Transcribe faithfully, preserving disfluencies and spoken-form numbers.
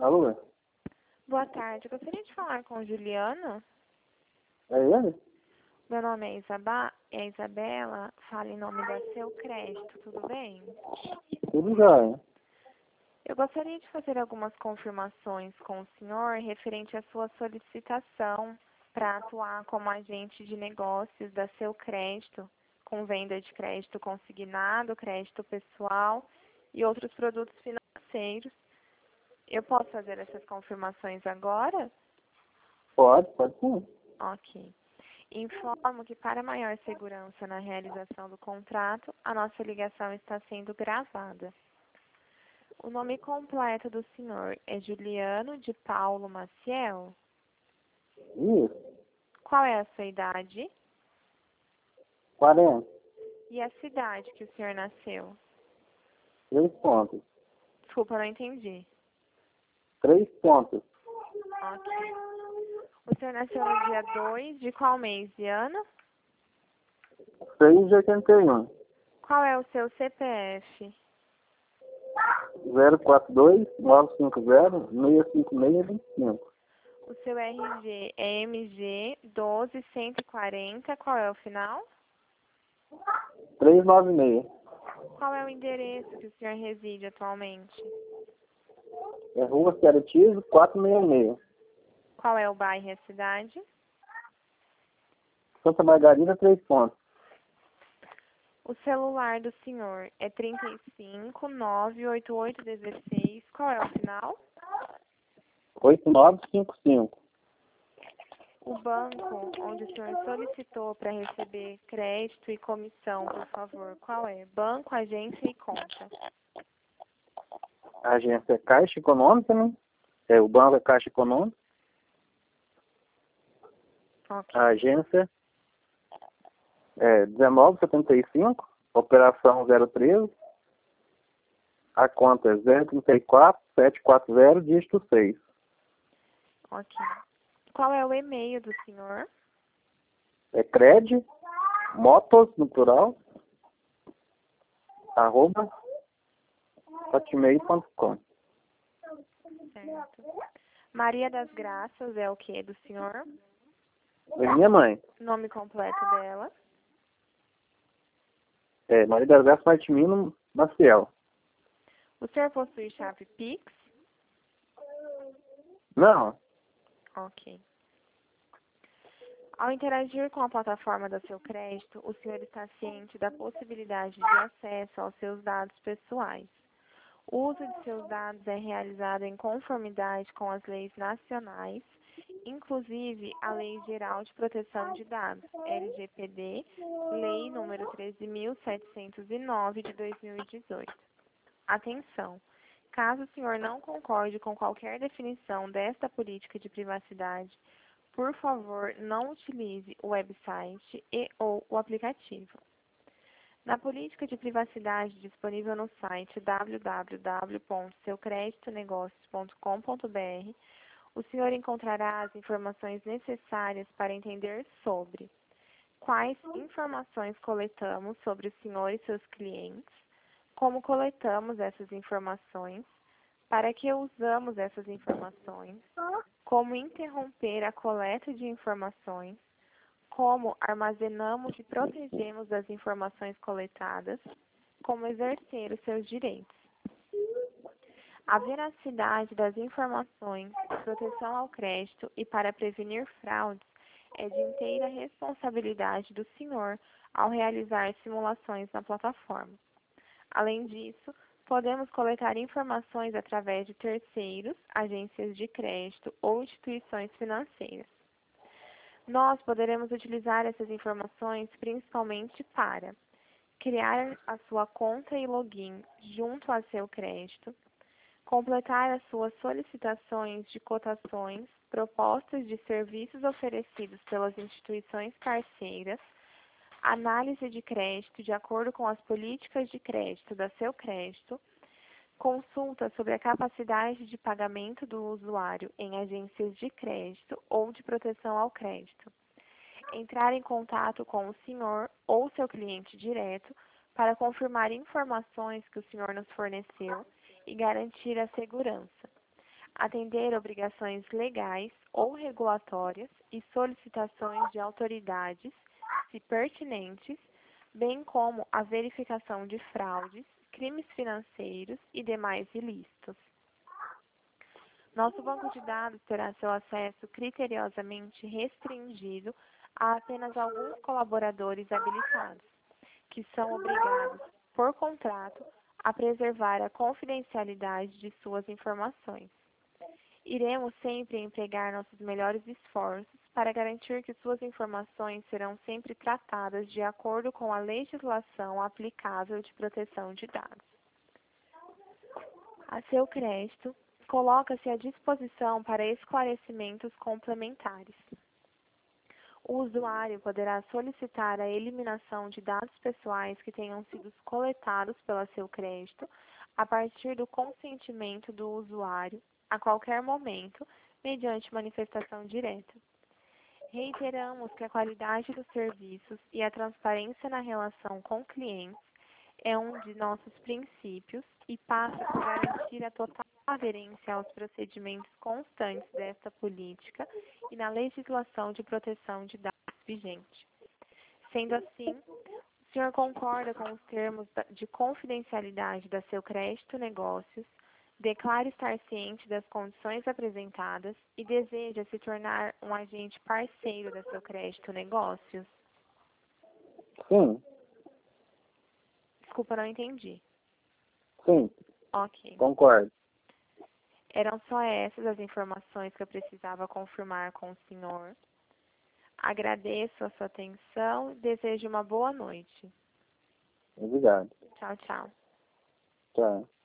Alô? Boa tarde, eu gostaria de falar com o Juliano. É ele? Meu nome é, Isaba, é Isabela, falo em nome da Seu Crédito, tudo bem? Tudo jóia. Eu gostaria de fazer algumas confirmações com o senhor referente à sua solicitação para atuar como agente de negócios da Seu Crédito, com venda de crédito consignado, crédito pessoal e outros produtos financeiros. Eu posso fazer essas confirmações agora? Pode, pode sim. Ok. Informo que para maior segurança na realização do contrato, a nossa ligação está sendo gravada. O nome completo do senhor é Juliano de Paulo Maciel? Isso. Qual é a sua idade? quarenta. E a cidade que o senhor nasceu? Três pontos. Desculpa, não entendi. Três pontos. Ok. O senhor nasceu no dia dois de qual mês e ano? Seis de oitenta e um. Qual é o seu C P F? Zero quatro dois nove cinco zero seis cinco seis dois cinco. O seu R G é M G um dois um quatro zero. Qual é o final? Três nove seis. Qual é o endereço que o senhor reside atualmente? É Rua Ceratizo, quatrocentos e sessenta e seis. Qual é o bairro e a cidade? Santa Margarida, três pontos. O celular do senhor é trinta e cinco, nove oito oito dezesseis. Qual é o final? oito nove cinco cinco. O banco onde o senhor solicitou para receber crédito e comissão, por favor, qual é? Banco, agência e conta. A agência é Caixa Econômica, né? É, o banco é Caixa Econômica. Ok. A agência é dezenove setenta e cinco, operação zero treze. A conta é zero trinta e quatro, sete quatro zero, dígito seis. Ok. Qual é o e-mail do senhor? É cred, motos, no plural, arroba, hotmail ponto com. Certo. Maria das Graças é o que do senhor? É minha mãe. Nome completo dela? É Maria das Graças Martimino Maciel. O senhor possui chave Pix? Não, Ok. Ao interagir com a plataforma do seu crédito, o senhor está ciente da possibilidade de acesso aos seus dados pessoais. O uso de seus dados é realizado em conformidade com as leis nacionais, inclusive a Lei Geral de Proteção de Dados, L G P D, Lei número treze mil setecentos e nove de dois mil e dezoito. Atenção! Caso o senhor não concorde com qualquer definição desta política de privacidade, por favor, não utilize o website e ou o aplicativo. Na política de privacidade disponível no site w w w ponto seu crédito negócios ponto com ponto b r, o senhor encontrará as informações necessárias para entender sobre quais informações coletamos sobre o senhor e seus clientes, como coletamos essas informações, para que usamos essas informações, como interromper a coleta de informações, como armazenamos e protegemos as informações coletadas, como exercer os seus direitos. A veracidade das informações, proteção ao crédito e para prevenir fraudes é de inteira responsabilidade do senhor ao realizar simulações na plataforma. Além disso, podemos coletar informações através de terceiros, agências de crédito ou instituições financeiras. Nós poderemos utilizar essas informações principalmente para criar a sua conta e login junto a seu crédito, completar as suas solicitações de cotações, propostas de serviços oferecidos pelas instituições parceiras, análise de crédito de acordo com as políticas de crédito da seu crédito, consulta sobre a capacidade de pagamento do usuário em agências de crédito ou de proteção ao crédito. Entrar em contato com o senhor ou seu cliente direto para confirmar informações que o senhor nos forneceu e garantir a segurança. atender obrigações legais ou regulatórias e solicitações de autoridades, se pertinentes, bem como a verificação de fraudes, crimes financeiros e demais ilícitos. Nosso banco de dados terá seu acesso criteriosamente restringido a apenas alguns colaboradores habilitados, que são obrigados, por contrato, a preservar a confidencialidade de suas informações. Iremos sempre empregar nossos melhores esforços para garantir que suas informações serão sempre tratadas de acordo com a legislação aplicável de proteção de dados. A seu crédito, coloca-se à disposição para esclarecimentos complementares. O usuário poderá solicitar a eliminação de dados pessoais que tenham sido coletados pela seu crédito a partir do consentimento do usuário a qualquer momento, mediante manifestação direta. Reiteramos que a qualidade dos serviços e a transparência na relação com clientes é um de nossos princípios e passa por garantir a total aderência aos procedimentos constantes desta política e na legislação de proteção de dados vigente. Sendo assim, o senhor concorda com os termos de confidencialidade da seu crédito negócios, declara estar ciente das condições apresentadas e deseja se tornar um agente parceiro da seu crédito negócios? Sim. Desculpa, não entendi. Sim. Ok. Concordo. Eram só essas as informações que eu precisava confirmar com o senhor. Agradeço a sua atenção e desejo uma boa noite. Obrigado. Tchau, tchau. Tchau.